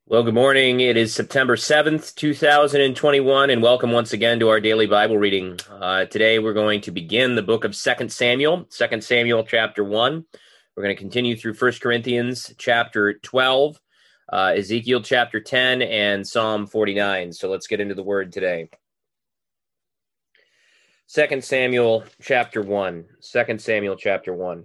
Well, good morning. It is September 7th, 2021, and welcome once again to our daily Bible reading. Today we're going to begin the book of Second Samuel, Second Samuel chapter 1. We're going to continue through First Corinthians chapter 12, Ezekiel chapter 10, and Psalm 49. So let's get into the word today. Second Samuel chapter 1. Second Samuel chapter 1.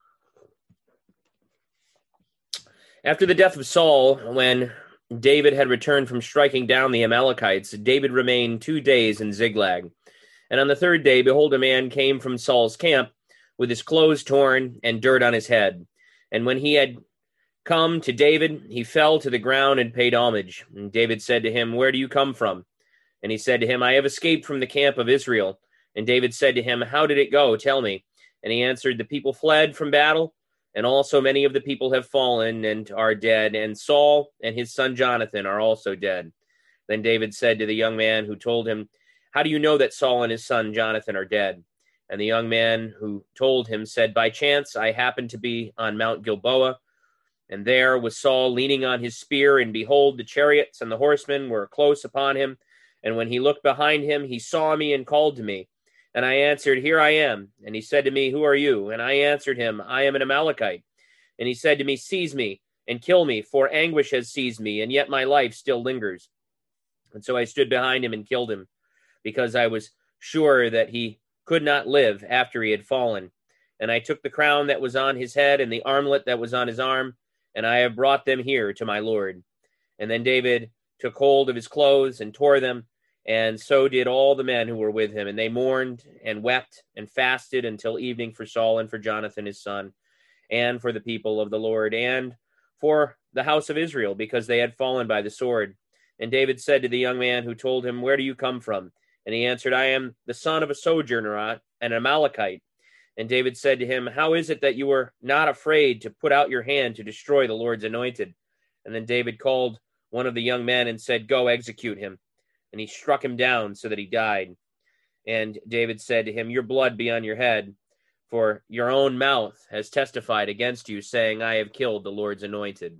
After the death of Saul, when David had returned from striking down the Amalekites, David remained 2 days in Ziklag. And on the third day, behold, a man came from Saul's camp with his clothes torn and dirt on his head. And when he had come to David, he fell to the ground and paid homage. And David said to him, "Where do you come from?" And he said to him, "I have escaped from the camp of Israel." And David said to him, "How did it go? Tell me." And he answered, "The people fled from battle, and also many of the people have fallen and are dead, and Saul and his son Jonathan are also dead." Then David said to the young man who told him, "How do you know that Saul and his son Jonathan are dead?" And the young man who told him said, "By chance I happened to be on Mount Gilboa, and there was Saul leaning on his spear, and behold, the chariots and the horsemen were close upon him. And when he looked behind him, he saw me and called to me. And I answered, 'Here I am.' And he said to me, 'Who are you?' And I answered him, 'I am an Amalekite.' And he said to me, 'Seize me and kill me, for anguish has seized me, and yet my life still lingers.' And so I stood behind him and killed him, because I was sure that he could not live after he had fallen. And I took the crown that was on his head and the armlet that was on his arm, and I have brought them here to my Lord." And then David took hold of his clothes and tore them, and so did all the men who were with him. And they mourned and wept and fasted until evening for Saul and for Jonathan his son, and for the people of the Lord, and for the house of Israel, because they had fallen by the sword. And David said to the young man who told him, "Where do you come from?" And he answered, "I am the son of a sojourner, an Amalekite." And David said to him, "How is it that you were not afraid to put out your hand to destroy the Lord's anointed?" And then David called one of the young men and said, "Go, execute him." And he struck him down so that he died. And David said to him, "Your blood be on your head, for your own mouth has testified against you, saying, 'I have killed the Lord's anointed.'"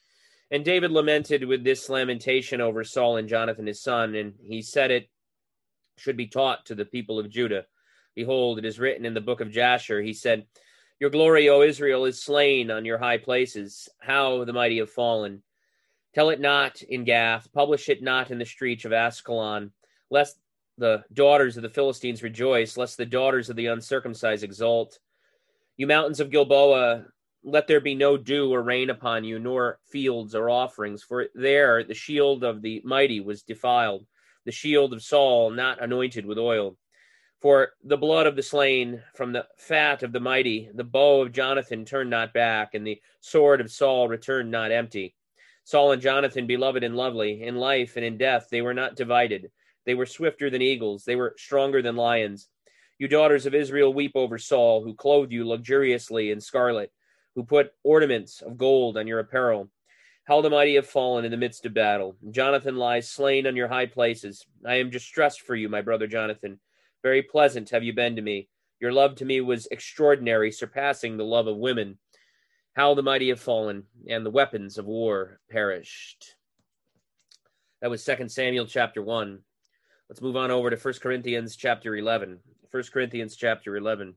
And David lamented with this lamentation over Saul and Jonathan his son, and he said it should be taught to the people of Judah. "Behold, it is written in the book of Jasher," he said, "Your glory, O Israel, is slain on your high places. How the mighty have fallen. Tell it not in Gath, publish it not in the streets of Ascalon, lest the daughters of the Philistines rejoice, lest the daughters of the uncircumcised exult. You mountains of Gilboa, let there be no dew or rain upon you, nor fields or offerings, for there the shield of the mighty was defiled, the shield of Saul not anointed with oil. For the blood of the slain from the fat of the mighty, the bow of Jonathan turned not back, and the sword of Saul returned not empty. Saul and Jonathan, beloved and lovely, in life and in death, they were not divided. They were swifter than eagles. They were stronger than lions. You daughters of Israel, weep over Saul, who clothed you luxuriously in scarlet, who put ornaments of gold on your apparel. How the mighty have fallen in the midst of battle. Jonathan lies slain on your high places. I am distressed for you, my brother Jonathan. Very pleasant have you been to me. Your love to me was extraordinary, surpassing the love of women. How the mighty have fallen, and the weapons of war perished." That was 2 Samuel chapter 1. Let's move on over to 1 Corinthians chapter 11. 1 Corinthians chapter 11.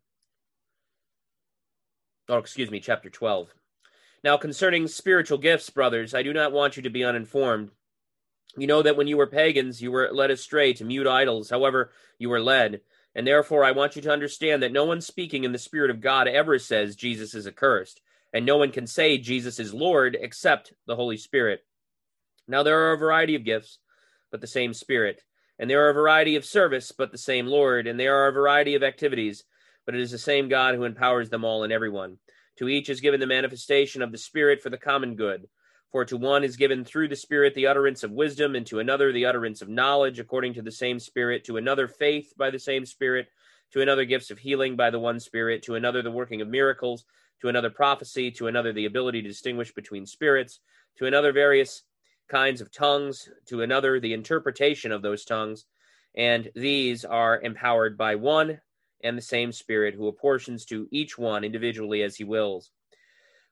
Chapter 12. "Now concerning spiritual gifts, brothers, I do not want you to be uninformed. You know that when you were pagans, you were led astray to mute idols, however you were led. And therefore I want you to understand that no one speaking in the Spirit of God ever says Jesus is accursed. And no one can say Jesus is Lord except the Holy Spirit. Now there are a variety of gifts, but the same Spirit. And there are a variety of service, but the same Lord. And there are a variety of activities, but it is the same God who empowers them all in everyone. To each is given the manifestation of the Spirit for the common good. For to one is given through the Spirit the utterance of wisdom, and to another the utterance of knowledge according to the same Spirit, to another faith by the same Spirit, to another gifts of healing by the one Spirit, to another the working of miracles, to another prophecy, to another the ability to distinguish between spirits, to another various kinds of tongues, to another the interpretation of those tongues, and these are empowered by one and the same Spirit, who apportions to each one individually as he wills.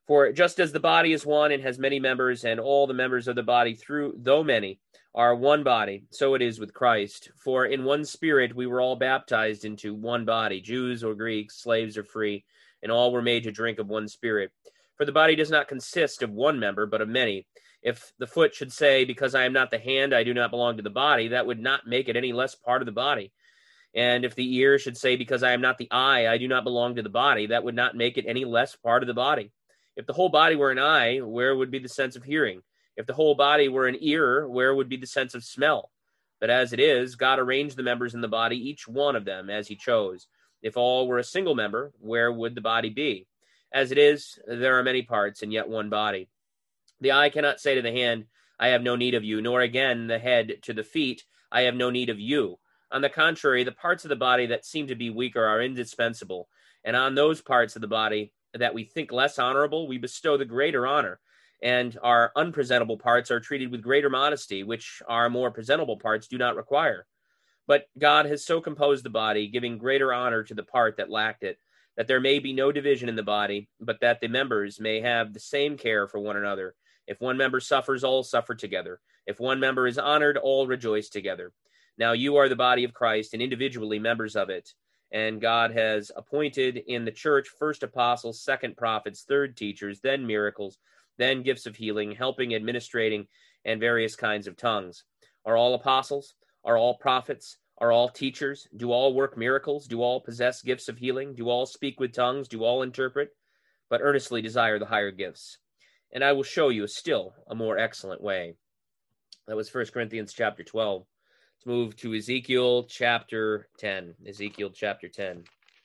For just as the body is one and has many members, and all the members of the body, though many, are one body, so it is with Christ. For in one Spirit we were all baptized into one body, Jews or Greeks, slaves or free, and all were made to drink of one Spirit. For the body does not consist of one member, but of many. If the foot should say, because I am not the hand, I do not belong to the body, that would not make it any less part of the body. And if the ear should say, because I am not the eye, I do not belong to the body, that would not make it any less part of the body. If the whole body were an eye, where would be the sense of hearing? If the whole body were an ear, where would be the sense of smell? But as it is, God arranged the members in the body, each one of them as he chose. If all were a single member, where would the body be? As it is, there are many parts and yet one body. The eye cannot say to the hand, I have no need of you, nor again the head to the feet, I have no need of you. On the contrary, the parts of the body that seem to be weaker are indispensable, and on those parts of the body that we think less honorable, we bestow the greater honor, and our unpresentable parts are treated with greater modesty, which our more presentable parts do not require. But God has so composed the body, giving greater honor to the part that lacked it, that there may be no division in the body, but that the members may have the same care for one another. If one member suffers, all suffer together. If one member is honored, all rejoice together. Now you are the body of Christ, and individually members of it. And God has appointed in the church first apostles, second prophets, third teachers, then miracles, then gifts of healing, helping, administrating, and various kinds of tongues. Are all apostles? Are all prophets? Are all teachers? Do all work miracles? Do all possess gifts of healing? Do all speak with tongues? Do all interpret? But earnestly desire the higher gifts. And I will show you still a more excellent way. That was 1 Corinthians chapter 12. Let's move to Ezekiel chapter 10. Ezekiel chapter 10.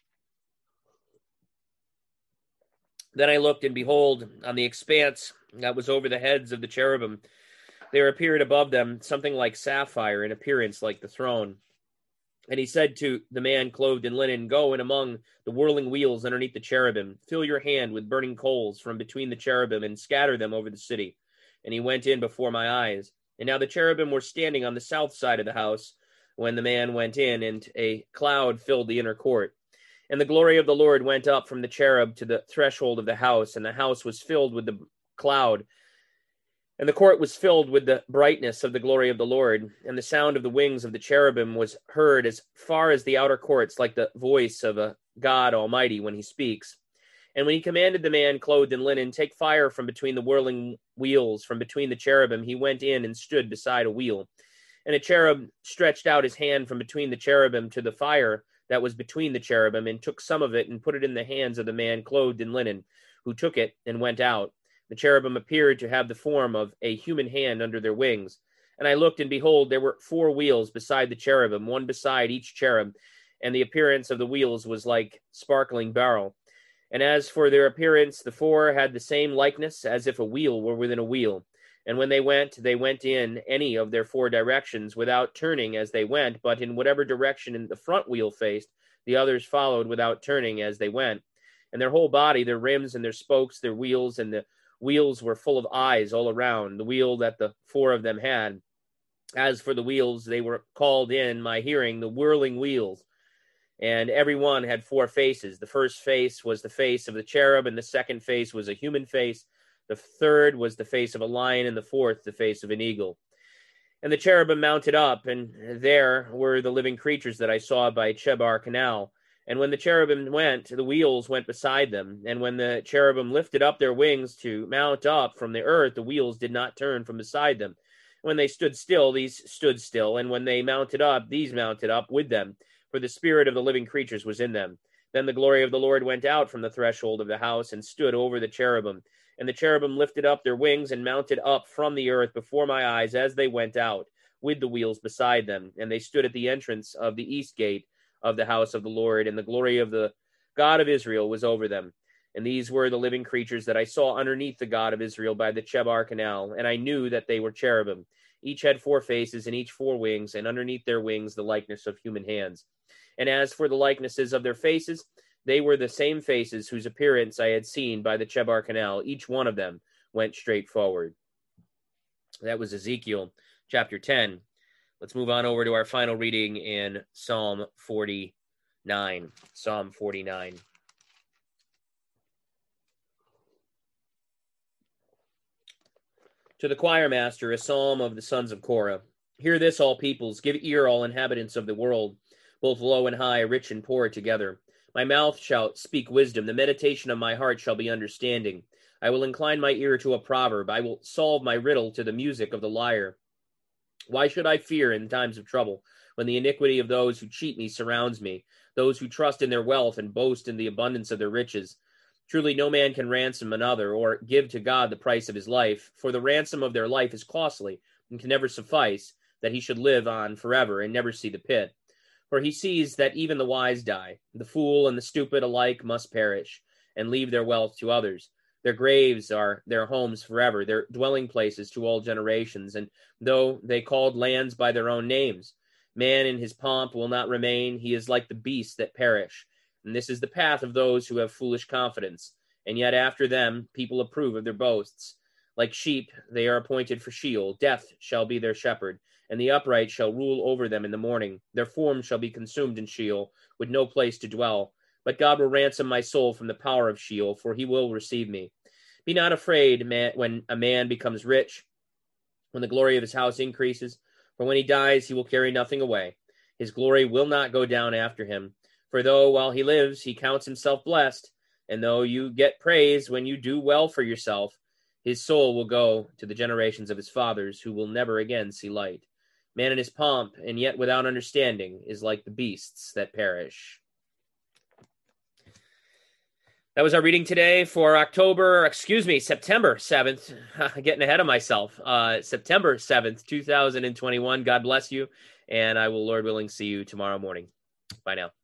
Then I looked, and behold, on the expanse that was over the heads of the cherubim, there appeared above them something like sapphire, in appearance like the throne. And he said to the man clothed in linen, Go in among the whirling wheels underneath the cherubim, fill your hand with burning coals from between the cherubim, and scatter them over the city. And he went in before my eyes. And now the cherubim were standing on the south side of the house when the man went in, and a cloud filled the inner court. And the glory of the Lord went up from the cherub to the threshold of the house, and the house was filled with the cloud. And the court was filled with the brightness of the glory of the Lord. And the sound of the wings of the cherubim was heard as far as the outer courts, like the voice of a God Almighty when he speaks. And when he commanded the man clothed in linen, Take fire from between the whirling wheels, from between the cherubim, he went in and stood beside a wheel. And a cherub stretched out his hand from between the cherubim to the fire that was between the cherubim, and took some of it and put it in the hands of the man clothed in linen, who took it and went out. The cherubim appeared to have the form of a human hand under their wings. And I looked, and behold, there were 4 wheels beside the cherubim, one beside each cherub, and the appearance of the wheels was like sparkling beryl. And as for their appearance, the 4 had the same likeness, as if a wheel were within a wheel. And when they went in any of their 4 directions, without turning as they went, but in whatever direction in the front wheel faced, the others followed without turning as they went. And their whole body, their rims and their spokes, their wheels, and the wheels were full of eyes all around, the wheel that the 4 of them had. As for the wheels, they were called in my hearing the whirling wheels. And every one had 4 faces. The first face was the face of the cherub, and the second face was a human face. The third was the face of a lion, and the fourth the face of an eagle. And the cherubim mounted up, and there were the living creatures that I saw by Chebar Canal. And when the cherubim went, the wheels went beside them. And when the cherubim lifted up their wings to mount up from the earth, the wheels did not turn from beside them. When they stood still, these stood still. And when they mounted up, these mounted up with them. For the spirit of the living creatures was in them. Then the glory of the Lord went out from the threshold of the house and stood over the cherubim. And the cherubim lifted up their wings and mounted up from the earth before my eyes as they went out, with the wheels beside them. And they stood at the entrance of the east gate of the house of the Lord, and the glory of the God of Israel was over them. And these were the living creatures that I saw underneath the God of Israel by the Chebar Canal. And I knew that they were cherubim. Each had 4 faces and each 4 wings, and underneath their wings the likeness of human hands. And as for the likenesses of their faces, they were the same faces whose appearance I had seen by the Chebar Canal. Each one of them went straight forward. That was Ezekiel chapter 10. Let's move on over to our final reading in Psalm 49. Psalm 49. To the choir master, a psalm of the sons of Korah. Hear this, all peoples. Give ear, all inhabitants of the world, both low and high, rich and poor together. My mouth shall speak wisdom. The meditation of my heart shall be understanding. I will incline my ear to a proverb. I will solve my riddle to the music of the lyre. Why should I fear in times of trouble, when the iniquity of those who cheat me surrounds me, those who trust in their wealth and boast in the abundance of their riches? Truly no man can ransom another, or give to God the price of his life, for the ransom of their life is costly, and can never suffice, that he should live on forever and never see the pit. For he sees that even the wise die. The fool and the stupid alike must perish, and leave their wealth to others. Their graves are their homes forever, their dwelling places to all generations, and though they called lands by their own names, man in his pomp will not remain. He is like the beasts that perish. And this is the path of those who have foolish confidence. And yet after them, people approve of their boasts. Like sheep, they are appointed for Sheol. Death shall be their shepherd, and the upright shall rule over them in the morning. Their forms shall be consumed in Sheol, with no place to dwell. But God will ransom my soul from the power of Sheol, for he will receive me. Be not afraid when a man becomes rich, when the glory of his house increases. For when he dies, he will carry nothing away. His glory will not go down after him. For though while he lives, he counts himself blessed, and though you get praise when you do well for yourself, his soul will go to the generations of his fathers, who will never again see light. Man in his pomp, and yet without understanding, is like the beasts that perish. That was our reading today for September 7th. Getting ahead of myself. September 7th, 2021. God bless you, and I will, Lord willing, see you tomorrow morning. Bye now.